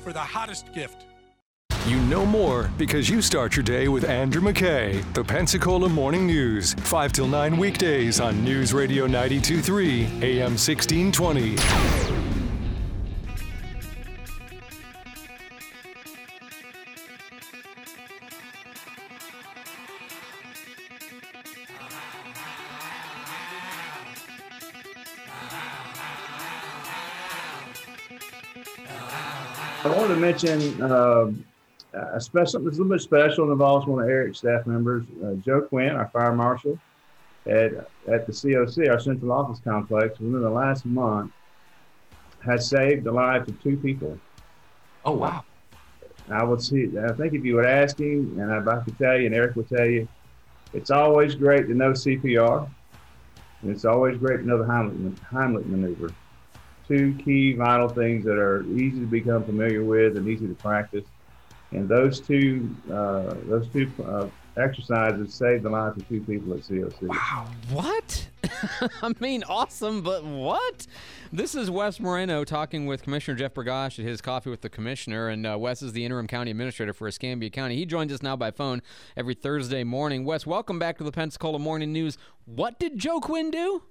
for the hottest gift. You know more because you start your day with Andrew McKay. The Pensacola Morning News, 5 till 9 weekdays on News Radio 92.3, AM 1620. I wanted to mention something that's a little bit special and involves one of Eric's staff members, Joe Quinn, our fire marshal at the COC, our central office complex, within the last month has saved the lives of 2 people. Oh, wow. I think if you would ask him, and I could tell you, and Eric would tell you, it's always great to know CPR, and it's always great to know the Heimlich maneuver. 2 key vital things that are easy to become familiar with and easy to practice. And those two exercises saved the lives of 2 people at COC. Wow, what? I mean, awesome, but what? This is Wes Moreno talking with Commissioner Jeff Bergosh at his Coffee with the Commissioner, and Wes is the interim county administrator for Escambia County. He joins us now by phone every Thursday morning. Wes, welcome back to the Pensacola Morning News. What did Joe Quinn do?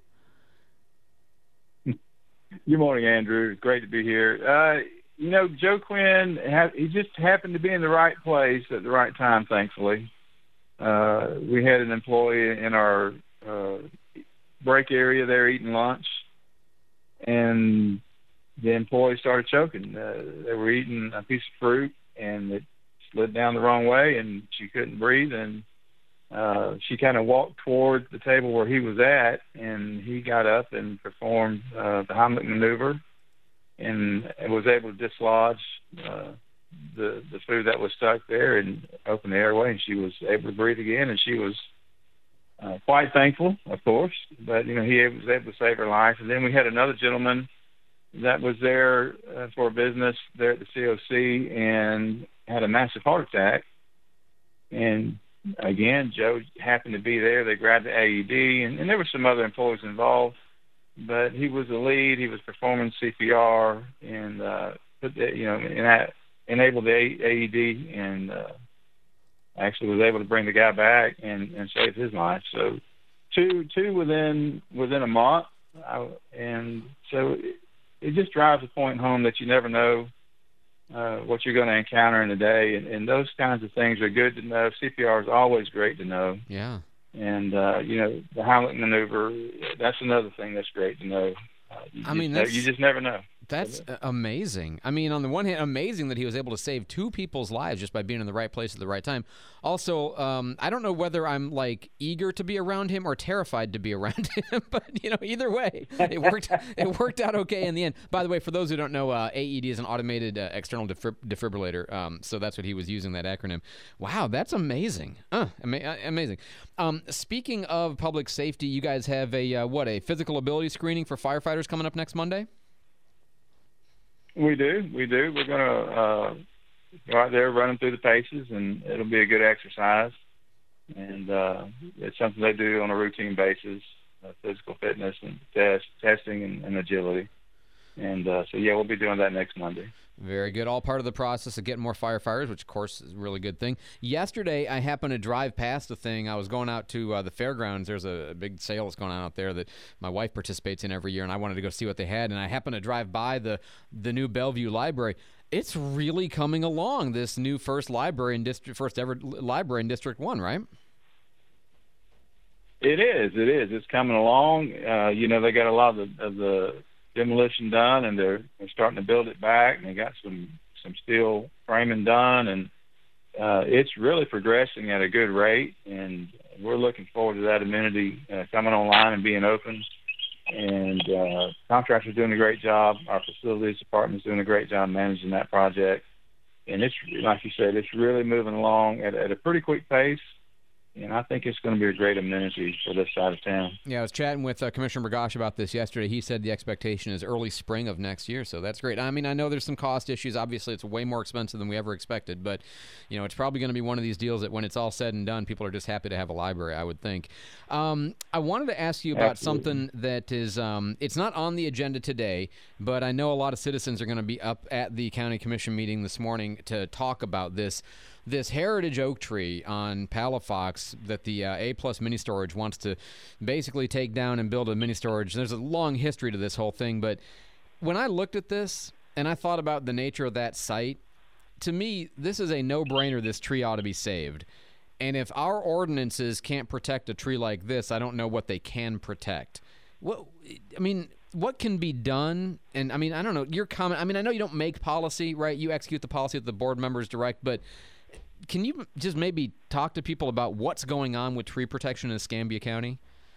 Good morning, Andrew. It's great to be here. Joe Quinn, he just happened to be in the right place at the right time, thankfully. We had an employee in our break area there eating lunch, and the employee started choking. They were eating a piece of fruit, and it slid down the wrong way, and she couldn't breathe, and she kind of walked toward the table where he was at, and he got up and performed the Heimlich maneuver and was able to dislodge the food that was stuck there and open the airway, and she was able to breathe again, and she was quite thankful, of course, but, he was able to save her life. And then we had another gentleman that was there for business there at the COC and had a massive heart attack, and again, Joe happened to be there. They grabbed the AED, and there were some other employees involved, but he was the lead. He was performing CPR and enabled the AED, and actually was able to bring the guy back and save his life. So two within a month, and so it just drives the point home that you never know what you're going to encounter in a day, and those kinds of things are good to know. CPR is always great to know. Yeah. And the Heimlich maneuver, that's another thing that's great to know. You just never know. That's amazing. I mean, on the one hand, amazing that he was able to save 2 people's lives just by being in the right place at the right time. Also, I don't know whether I'm eager to be around him or terrified to be around him, but either way, it worked. It worked out okay in the end. By the way, for those who don't know, AED is an automated external defibrillator. So that's what he was using, that acronym. Wow, that's amazing. Amazing. Speaking of public safety, you guys have a physical ability screening for firefighters coming up next Monday? We do. We're going to go out there running through the paces, and it'll be a good exercise. And it's something they do on a routine basis, physical fitness and testing and agility. And we'll be doing that next Monday. Very good. All part of the process of getting more firefighters, which, of course, is a really good thing. Yesterday, I happened to drive past a thing. I was going out to the fairgrounds. There's a big sale that's going on out there that my wife participates in every year, and I wanted to go see what they had. And I happened to drive by the new Bellevue Library. It's really coming along, this new first ever library in District 1, right? It is. It's coming along. They got a lot of the demolition done, and they're starting to build it back, and they got some steel framing done, and it's really progressing at a good rate, and we're looking forward to that amenity coming online and being open. And contractor's doing a great job. Our facilities department's doing a great job managing that project, and it's, like you said, it's really moving along at a pretty quick pace. and I think it's going to be a great amenity for this side of town. Yeah, I was chatting with Commissioner Bergosh about this yesterday. He said the expectation is early spring of next year, so that's great. I mean, I know there's some cost issues. Obviously, it's way more expensive than we ever expected, but it's probably going to be one of these deals that when it's all said and done, people are just happy to have a library, I would think. I wanted to ask you about something that is it's not on the agenda today, but I know a lot of citizens are going to be up at the county commission meeting this morning to talk about this heritage oak tree on Palafox that the A-Plus Mini Storage wants to basically take down and build a mini storage. There's a long history to this whole thing, but when I looked at this and I thought about the nature of that site, to me, this is a no-brainer. This tree ought to be saved. And if our ordinances can't protect a tree like this, I don't know what they can protect. What can be done? And, I don't know, your comment, I know you don't make policy, right? You execute the policy that the board members direct, but can you just maybe talk to people about what's going on with tree protection in Escambia County?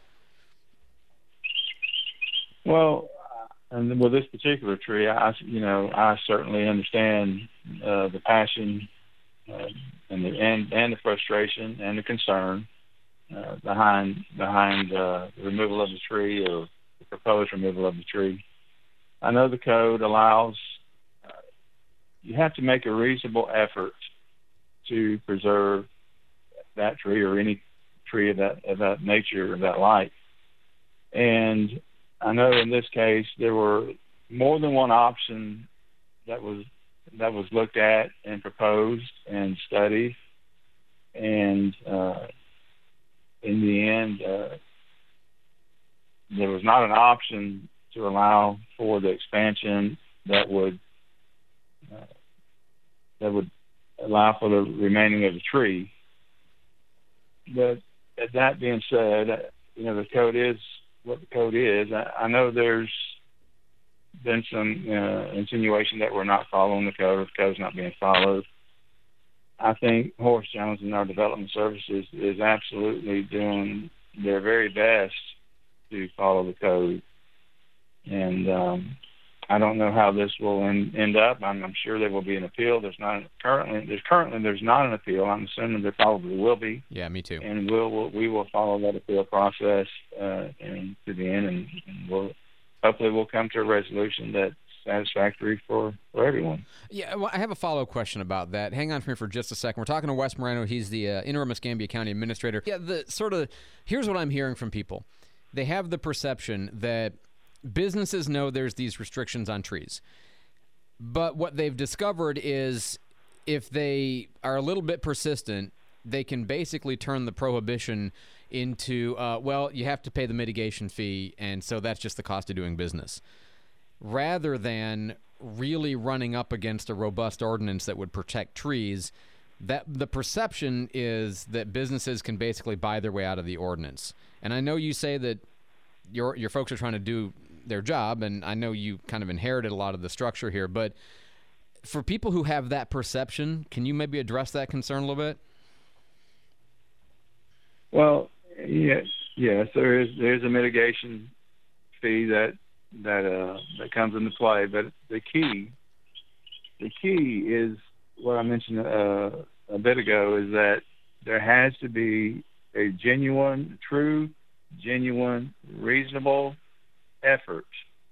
Well, and with this particular tree, I certainly understand the passion and the frustration and the concern behind the removal of the tree or the proposed removal of the tree. I know the code allows you have to make a reasonable effort to preserve that tree or any tree of that nature, of that like. And I know in this case there were more than one option that was looked at and proposed and studied, and in the end there was not an option to allow for the expansion that would allow for the remaining of the tree. But that being said, the code is what the code is. I know there's been some insinuation that we're not following the code, or the code's not being followed. I think Horace Jones and our development services is absolutely doing their very best to follow the code. And I don't know how this will end up. I'm sure there will be an appeal. There's not an appeal. I'm assuming there probably will be. Yeah, me too. And we will follow that appeal process and to the end, and hopefully we'll come to a resolution that's satisfactory for everyone. Yeah, well, I have a follow-up question about that. Hang on for me for just a second. We're talking to Wes Moreno. He's the interim Escambia County Administrator. Yeah, here's what I'm hearing from people. They have the perception that businesses know there's these restrictions on trees. But what they've discovered is if they are a little bit persistent, they can basically turn the prohibition into, you have to pay the mitigation fee, and so that's just the cost of doing business. Rather than really running up against a robust ordinance that would protect trees, that the perception is that businesses can basically buy their way out of the ordinance. And I know you say that your folks are trying to do their job, and I know you kind of inherited a lot of the structure here, but for people who have that perception, can you maybe address that concern a little bit? Well, yes, there's a mitigation fee that comes into play, but the key is what I mentioned a bit ago, is that there has to be a true, reasonable effort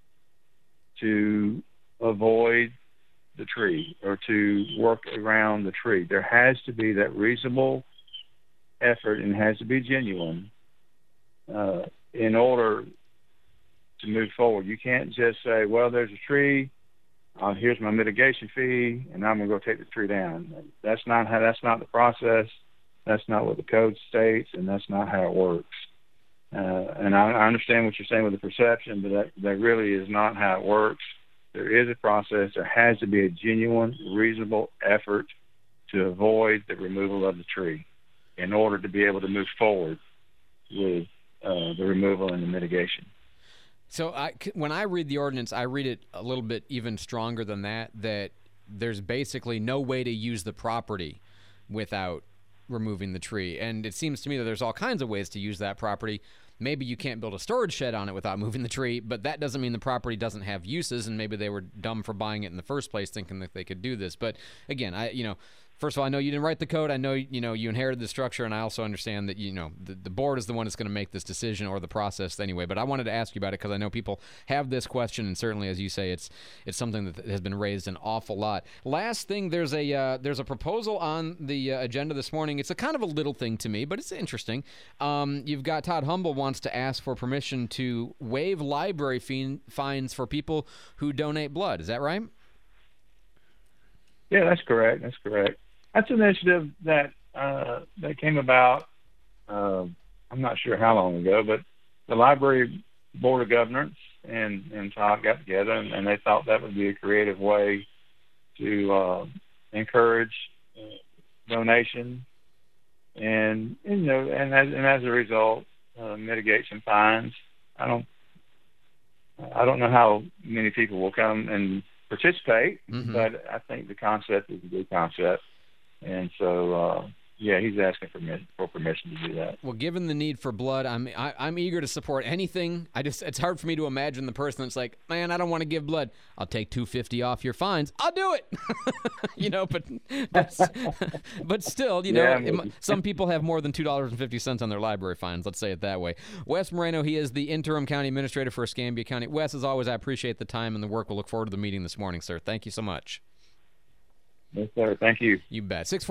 to avoid the tree or to work around the tree. There has to be that reasonable effort, and it has to be genuine in order to move forward. You can't just say, well, there's a tree, here's my mitigation fee, and I'm going to go take the tree down. That's not the process. That's not what the code states, and that's not how it works. And I understand what you're saying with the perception, but that really is not how it works. There is a process. There has to be a genuine, reasonable effort to avoid the removal of the tree in order to be able to move forward with the removal and the mitigation. So when I read the ordinance, I read it a little bit even stronger than that there's basically no way to use the property without removing the tree. And it seems to me that there's all kinds of ways to use that property. Maybe you can't build a storage shed on it without moving the tree, but that doesn't mean the property doesn't have uses, and maybe they were dumb for buying it in the first place thinking that they could do this. But again, First of all, I know you didn't write the code. I know you inherited the structure, and I also understand that the board is the one that's going to make this decision or the process anyway. But I wanted to ask you about it because I know people have this question, and certainly, as you say, it's something that has been raised an awful lot. Last thing, there's a proposal on the agenda this morning. It's a kind of a little thing to me, but it's interesting. You've got Todd Humble wants to ask for permission to waive library fines for people who donate blood. Is that right? Yeah, that's correct. That's an initiative that came about. I'm not sure how long ago, but the library board of governors and Todd got together, and they thought that would be a creative way to encourage donation, and as a result, mitigate some fines. I don't know how many people will come and participate, but I think the concept is a good concept, and so he's asking for permission to do that. Well, given the need for blood, I'm eager to support anything. It's hard for me to imagine the person that's like, man, I don't want to give blood. I'll take $250 off your fines. I'll do it. But still, some people have more than $2.50 on their library fines. Let's say it that way. Wes Moreno, he is the interim county administrator for Escambia County. Wes, as always, I appreciate the time and the work. We'll look forward to the meeting this morning, sir. Thank you so much. Yes, sir. Thank you. You bet.